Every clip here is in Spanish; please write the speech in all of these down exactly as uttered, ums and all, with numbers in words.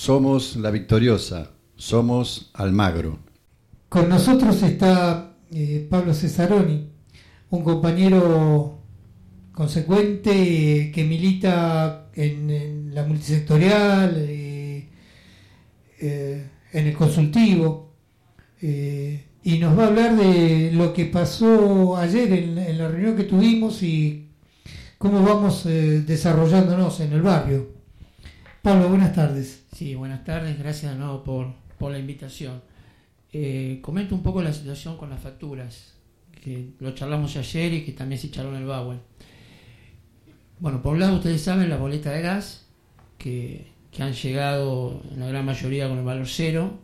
Somos La Victoriosa, somos Almagro. Con nosotros está eh, Pablo Cesaroni, un compañero consecuente eh, que milita en, en la multisectorial, eh, eh, en el consultivo, eh, y nos va a hablar de lo que pasó ayer en, en la reunión que tuvimos y cómo vamos eh, desarrollándonos en el barrio. Pablo, buenas tardes. Sí, buenas tardes, gracias de nuevo por, por la invitación. Eh, comento un poco la situación con las facturas, que lo charlamos ayer y que también se charló en el Bauer. Bueno, por un lado ustedes saben la boleta de gas, que, que han llegado en la gran mayoría con el valor cero.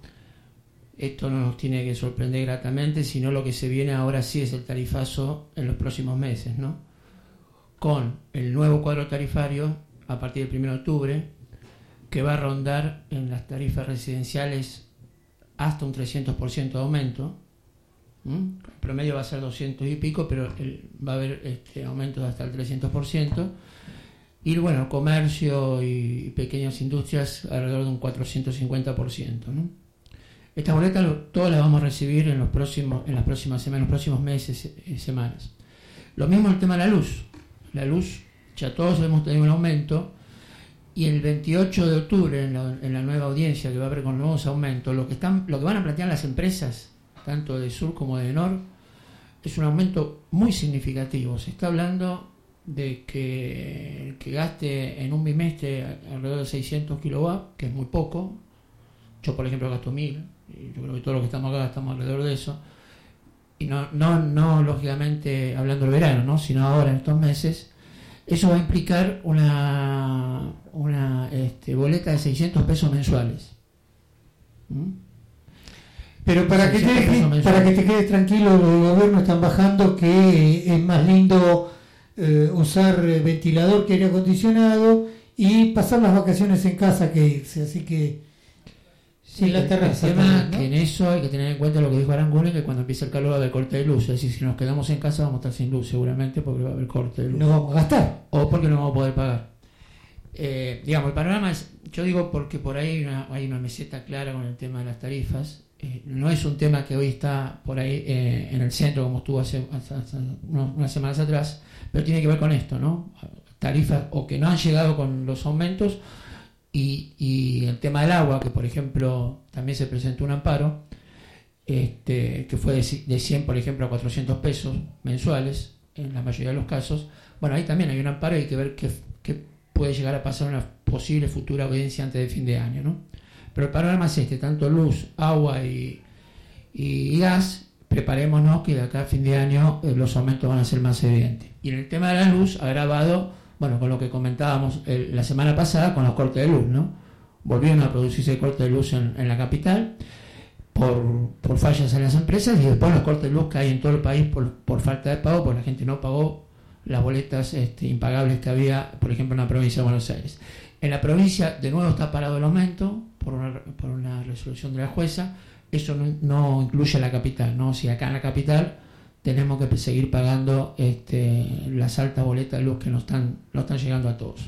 Esto no nos tiene que sorprender gratamente, sino lo que se viene ahora sí es el tarifazo en los próximos meses, ¿no? Con el nuevo cuadro tarifario a partir del primero de octubre, que va a rondar en las tarifas residenciales hasta un trescientos por ciento de aumento. ¿Mm? El promedio va a ser doscientos y pico, pero el, va a haber este, aumentos hasta el trescientos por ciento. Y bueno, comercio y pequeñas industrias alrededor de un cuatrocientos cincuenta por ciento, ¿no? Estas boletas todas las vamos a recibir en los próximos, en las próximas semanas, en los próximos meses y semanas. Lo mismo el tema de la luz. La luz, ya todos hemos tenido un aumento, y el veintiocho de octubre, en la, en la nueva audiencia que va a haber con nuevos aumentos, lo que están, lo que van a plantear las empresas, tanto de Sur como de Nor, es un aumento muy significativo. Se está hablando de que, que gaste en un bimestre alrededor de seiscientos kilowatts, que es muy poco. Yo, por ejemplo, gasto mil, y yo creo que todos los que estamos acá gastamos alrededor de eso. Y no, no, no lógicamente hablando del verano, ¿no? Sino ahora en estos meses. Eso va a implicar una, una este, boleta de seiscientos pesos mensuales. ¿Mm? Pero para que, te, para que te quedes tranquilo, los gobiernos están bajando que es más lindo eh, usar ventilador que aire acondicionado y pasar las vacaciones en casa que irse, así que sí, en la terraza. El tema también, ¿no? Que en eso hay que tener en cuenta lo que dijo Aranguren, que cuando empieza el calor va a haber corte de luz. Es decir, si nos quedamos en casa vamos a estar sin luz seguramente porque va a haber corte de luz. No vamos a gastar. O porque no vamos a poder pagar. Eh, digamos, el panorama es, yo digo porque por ahí hay una, hay una meseta clara con el tema de las tarifas. Eh, no es un tema que hoy está por ahí eh, en el centro como estuvo hace, hace, hace unas, unas semanas atrás, pero tiene que ver con esto, ¿no? Tarifas o que no han llegado con los aumentos. Y, y el tema del agua, que por ejemplo también se presentó un amparo este, que fue de, de cien por ejemplo a cuatrocientos pesos mensuales en la mayoría de los casos. Bueno, ahí también hay un amparo y hay que ver qué, qué puede llegar a pasar una posible futura audiencia antes de fin de año, ¿no? Pero el panorama es este, tanto luz, agua y, y, y gas. Preparémonos que de acá a fin de año eh, los aumentos van a ser más evidentes. Y en el tema de la luz, agravado, bueno, con lo que comentábamos el, la semana pasada con los cortes de luz, ¿no? Volvieron a producirse cortes de luz en, en la capital por, por fallas en las empresas y después los cortes de luz que hay en todo el país por, por falta de pago, porque la gente no pagó las boletas este, impagables que había, por ejemplo, en la provincia de Buenos Aires. En la provincia, de nuevo, está parado el aumento por una, por una resolución de la jueza. Eso no, no incluye la capital, ¿no? Si acá en la capital tenemos que seguir pagando este, las altas boletas de luz que nos están, nos están llegando a todos.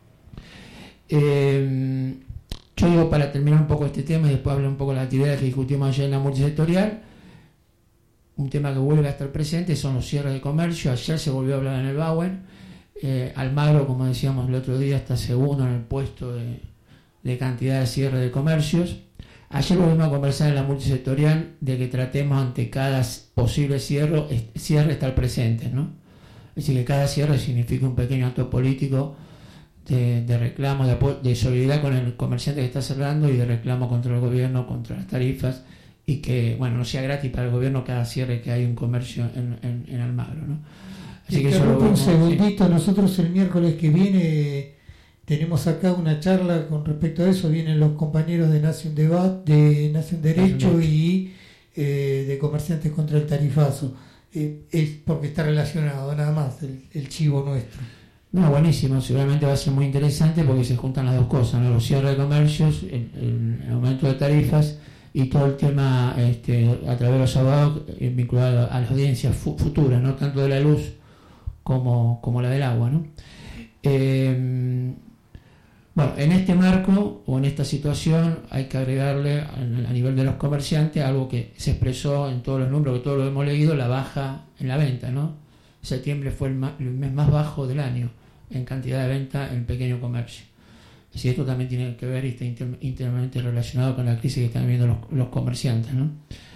Eh, yo digo, para terminar un poco este tema y después hablar un poco de la actividad que discutimos ayer en la multisectorial, un tema que vuelve a estar presente son los cierres de comercio. Ayer se volvió a hablar en el Bauer. Eh, Almagro, como decíamos el otro día, está segundo en el puesto de, de cantidad de cierre de comercios. Ayer volvimos a conversar en la multisectorial de que tratemos ante cada posible cierre, cierre estar presentes, ¿no? Es decir, que cada cierre significa un pequeño acto político de, de reclamo, de, de solidaridad con el comerciante que está cerrando y de reclamo contra el gobierno, contra las tarifas, y que, bueno, no sea gratis para el gobierno cada cierre que hay un comercio en, en, en Almagro, ¿no? Así que eso lo un segundito, sí. Nosotros el miércoles que viene tenemos acá una charla con respecto a eso. Vienen los compañeros de Nación Debate, de Nación Derecho Nación y eh, de Comerciantes contra el Tarifazo. Eh, es porque está relacionado, nada más, el, el chivo nuestro. No, buenísimo, seguramente va a ser muy interesante porque se juntan las dos cosas, ¿no? Los cierres de comercios, el, el aumento de tarifas y todo el tema este, a través de los abogados eh, vinculado a las audiencias fu- futuras, ¿no? Tanto de la luz como, como la del agua, ¿no? Eh, Bueno, en este marco o en esta situación hay que agregarle a, a nivel de los comerciantes algo que se expresó en todos los números, que todos lo hemos leído, la baja en la venta, ¿no? Septiembre fue el, ma- el mes más bajo del año en cantidad de venta en el pequeño comercio. Y esto también tiene que ver y está inter- íntimamente relacionado con la crisis que están viviendo los, los comerciantes, ¿no?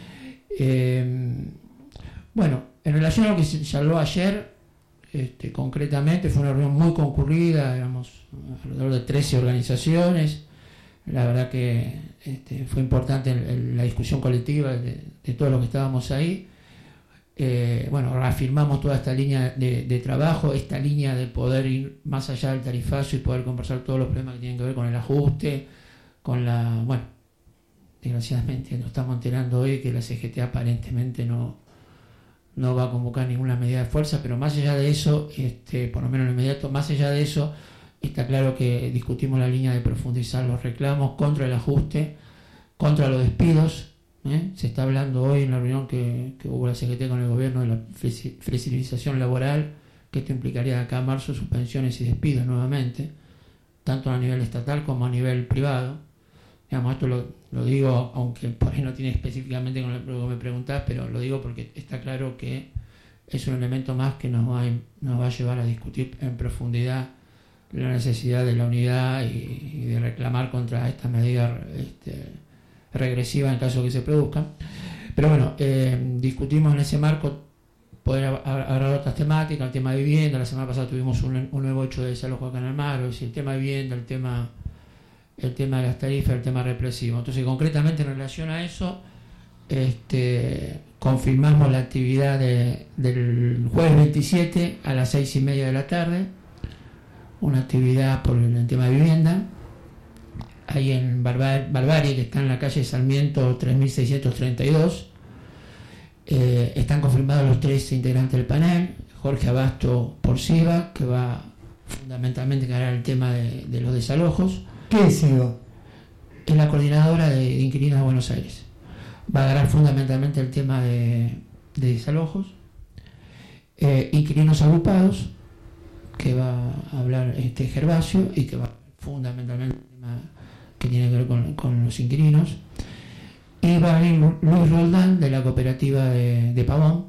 Eh, bueno, en relación a lo que se charló ayer, Este, concretamente fue una reunión muy concurrida, digamos, alrededor de trece organizaciones. La verdad que este, fue importante el, el, la discusión colectiva de, de todos los que estábamos ahí. Eh, bueno, reafirmamos toda esta línea de, de trabajo, esta línea de poder ir más allá del tarifazo y poder conversar todos los problemas que tienen que ver con el ajuste, con la, bueno, desgraciadamente nos estamos enterando hoy que la C G T aparentemente no no va a convocar ninguna medida de fuerza, pero más allá de eso, este, por lo menos en lo inmediato, más allá de eso, está claro que discutimos la línea de profundizar los reclamos contra el ajuste, contra los despidos. ¿eh? Se está hablando hoy en la reunión que, que hubo la C G T con el gobierno de la flexibilización laboral, que esto implicaría de acá a marzo suspensiones y despidos nuevamente, tanto a nivel estatal como a nivel privado. Digamos, esto lo, lo digo, aunque por ahí no tiene específicamente con lo que me preguntás, pero lo digo porque está claro que es un elemento más que nos va, a, nos va a llevar a discutir en profundidad la necesidad de la unidad y, y de reclamar contra esta medida este, regresiva en caso que se produzca. Pero bueno, eh, discutimos en ese marco poder agarrar otras temáticas, el tema de vivienda. La semana pasada tuvimos un, un nuevo hecho de desalojo acá en Almagro, es decir, el tema de vivienda, el tema... el tema de las tarifas, el tema represivo. Entonces, concretamente en relación a eso, este, confirmamos la actividad de, del jueves veintisiete a las seis y media de la tarde, una actividad por el tema de vivienda, ahí en Barbar- Barbarie, que está en la calle Sarmiento tres mil seiscientos treinta y dos. Eh, están confirmados los tres integrantes del panel: Jorge Abasto por SIVA, que va fundamentalmente a encarar el tema de, de los desalojos. ¿Qué es SIVA? Es la coordinadora de, de inquilinos de Buenos Aires. Va a agarrar fundamentalmente el tema de, de desalojos. Eh, inquilinos agrupados, que va a hablar este Gervasio, y que va fundamentalmente el tema que tiene que ver con, con los inquilinos. Y va a venir Luis Roldán, de la cooperativa de, de Pavón,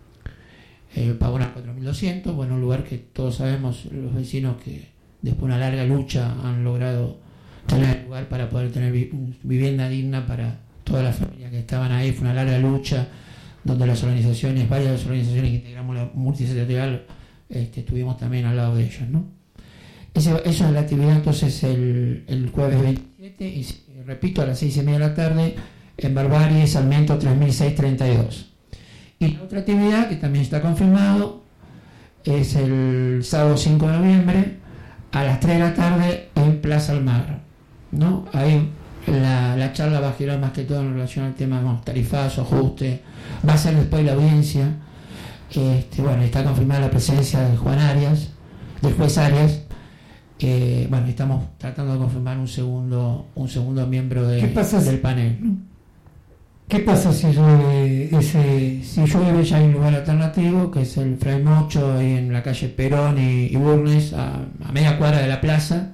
eh, Pavón a cuatro mil doscientos, bueno, un lugar que todos sabemos, los vecinos, que después de una larga lucha han logrado tener lugar para poder tener vi- vivienda digna para todas las familias que estaban ahí. Fue una larga lucha donde las organizaciones, varias organizaciones que integramos la multisectorial, este, estuvimos también al lado de ellos, ¿no? Ese, eso es la actividad entonces el, el jueves veintisiete y, y repito, a las seis y media de la tarde en Barbarie, Sarmiento tres mil seiscientos treinta y dos. Y la otra actividad que también está confirmado es el sábado cinco de noviembre a las tres de la tarde en Plaza Almagro, ¿no? Ahí la, la charla va a girar más que todo en relación al tema de tarifazo, ajuste. Va a ser después la audiencia. Este, bueno, está confirmada la presencia de Juan Arias, del juez Arias. Eh, bueno, estamos tratando de confirmar un segundo un segundo miembro de, del panel, ¿no? ¿Qué pasa si llueve ese...? Si llueve, ya hay un lugar alternativo, que es el Fray Mocho, ahí en la calle Perón y, y Burnes, a, a media cuadra de la plaza.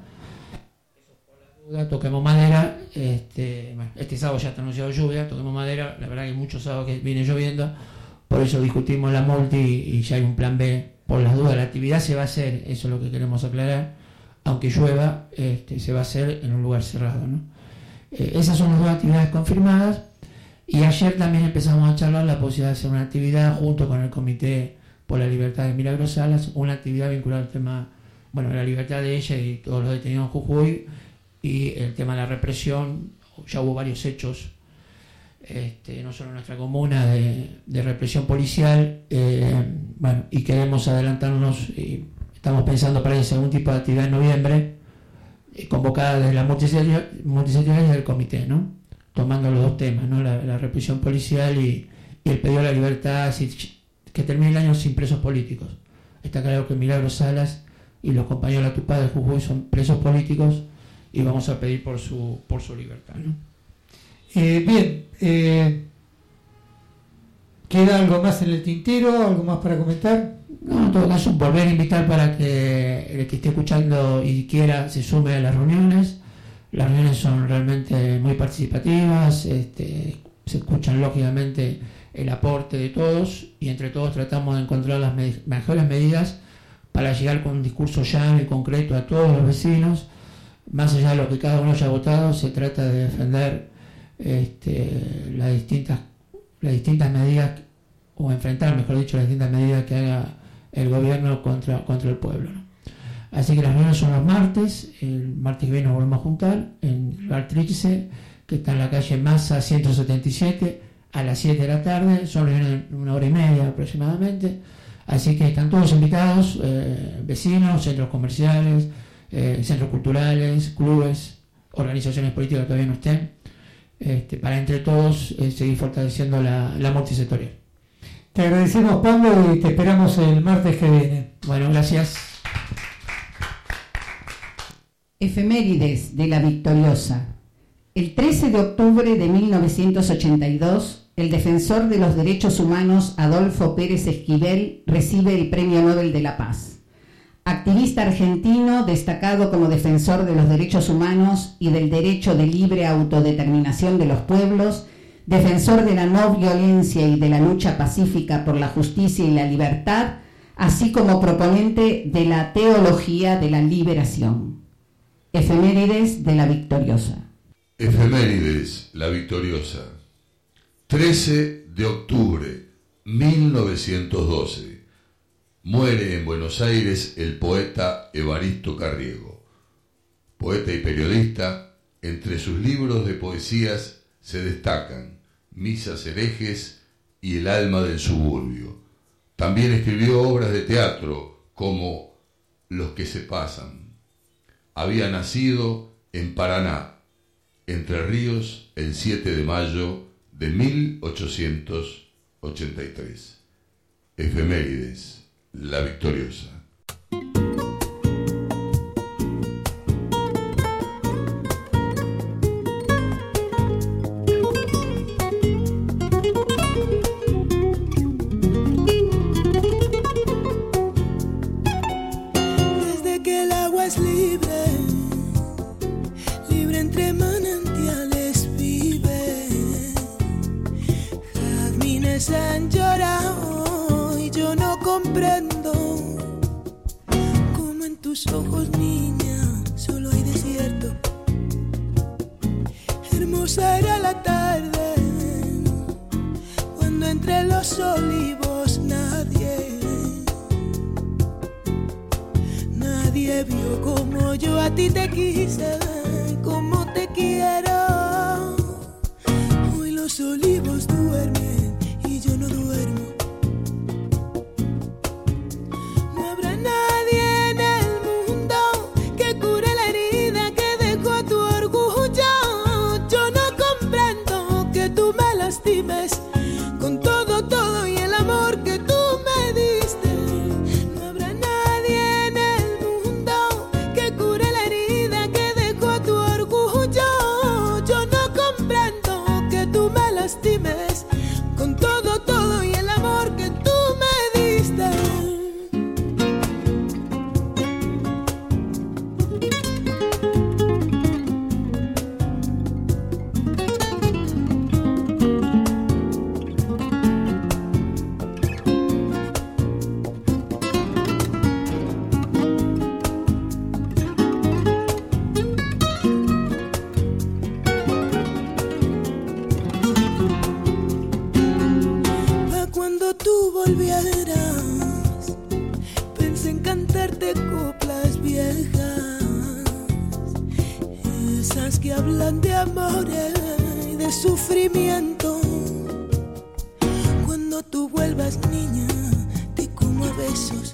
Toquemos madera. Este, bueno, este sábado ya está anunciado lluvia, toquemos madera. La verdad que hay muchos sábados que viene lloviendo, por eso discutimos la multi y ya hay un plan B por las dudas. La actividad se va a hacer, eso es lo que queremos aclarar, aunque llueva, este, se va a hacer en un lugar cerrado, ¿no? Eh, esas son las dos actividades confirmadas. Y ayer también empezamos a charlar la posibilidad de hacer una actividad junto con el Comité por la Libertad de Milagros Salas, una actividad vinculada al tema, bueno, la libertad de ella y todos los detenidos en Jujuy, y el tema de la represión. Ya hubo varios hechos, este, no solo en nuestra comuna, de, de represión policial, eh, bueno, y queremos adelantarnos, y estamos pensando para hacer algún tipo de actividad en noviembre, eh, convocada desde la multisectorial multisectorial y del comité, ¿no? Tomando los dos temas, ¿no? La, la represión policial y, y el pedido a la libertad, si, que termine el año sin presos políticos. Está claro que Milagros Salas y los compañeros de la Tupá de Jujuy son presos políticos y vamos a pedir por su por su libertad, ¿no? Eh, bien, eh, ¿queda algo más en el tintero? ¿Algo más para comentar? No, en todo caso, volver a invitar para que el que esté escuchando y quiera se sume a las reuniones. Las reuniones son realmente muy participativas, este, se escuchan lógicamente el aporte de todos y entre todos tratamos de encontrar las me- mejores medidas para llegar con un discurso llano y concreto a todos los vecinos. Más allá de lo que cada uno haya votado, se trata de defender este, las distintas, las distintas medidas, o enfrentar, mejor dicho, las distintas medidas que haga el gobierno contra, contra el pueblo, ¿no? Así que las reuniones son los martes, el martes que viene nos volvemos a juntar en el Bar Trígice, que está en la calle Massa ciento setenta y siete, a las siete de la tarde, son reuniones de una hora y media aproximadamente, así que están todos invitados, eh, vecinos, centros comerciales, eh, centros culturales, clubes, organizaciones políticas que todavía no estén, este, para entre todos eh, seguir fortaleciendo la, la multisectorial. Te agradecemos, Pablo, y te esperamos el martes que viene. Bueno, gracias. Efemérides de la Victoriosa. El trece de octubre de mil novecientos ochenta y dos, el defensor de los derechos humanos Adolfo Pérez Esquivel recibe el Premio Nobel de la Paz. Activista argentino destacado como defensor de los derechos humanos y del derecho de libre autodeterminación de los pueblos, defensor de la no violencia y de la lucha pacífica por la justicia y la libertad, así como proponente de la teología de la liberación. Efemérides de la Victoriosa. Efemérides, la Victoriosa. trece de octubre mil novecientos doce. Muere en Buenos Aires el poeta Evaristo Carriego. Poeta y periodista, entre sus libros de poesías se destacan Misas herejes y El alma del suburbio. También escribió obras de teatro como Los que se pasan. Había nacido en Paraná, Entre Ríos, el siete de mayo de mil ochocientos ochenta y tres. Efemérides, la Victoriosa. Desde que el agua es libre, libre entre manantiales vive. Jazmines han llorado y yo no comprendo cómo en tus ojos, niña, solo hay desierto. Hermosa era la tarde cuando entre los olivos nadie, nadie vio como yo a ti te quise, como te quiero. Hoy los olivos duermen y yo no duermo. No habrá nadie en el mundo que cure la herida que dejó tu orgullo. Yo no comprendo que tú me lastimes con todo, todo y el amor que tú me diste. No habrá nadie en el mundo que cure la herida que dejó tu orgullo. Yo no comprendo que tú me lastimes con todo, todo y el amor que tú me diste. Pa' cuando tú volvieras, pensé en cantarte coplas viejas, esas que hablan de amores y de sufrimiento. Cuando tú vuelvas, niña, te como a besos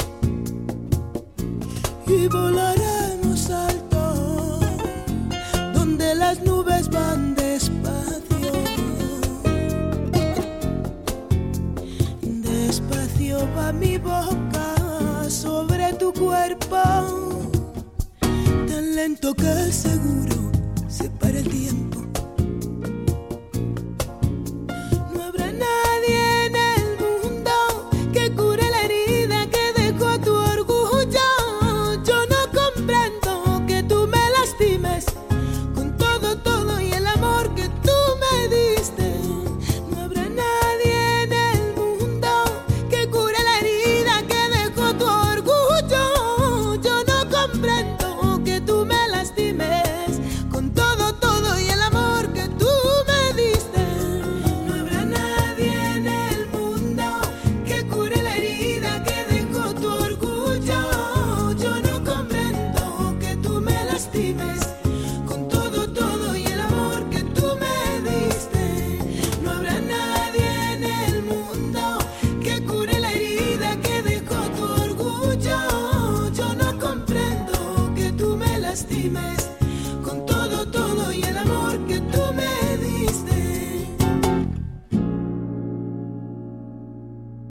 y volaremos alto, donde las nubes van despacio. Despacio va mi boca sobre tu cuerpo, tan lento que seguro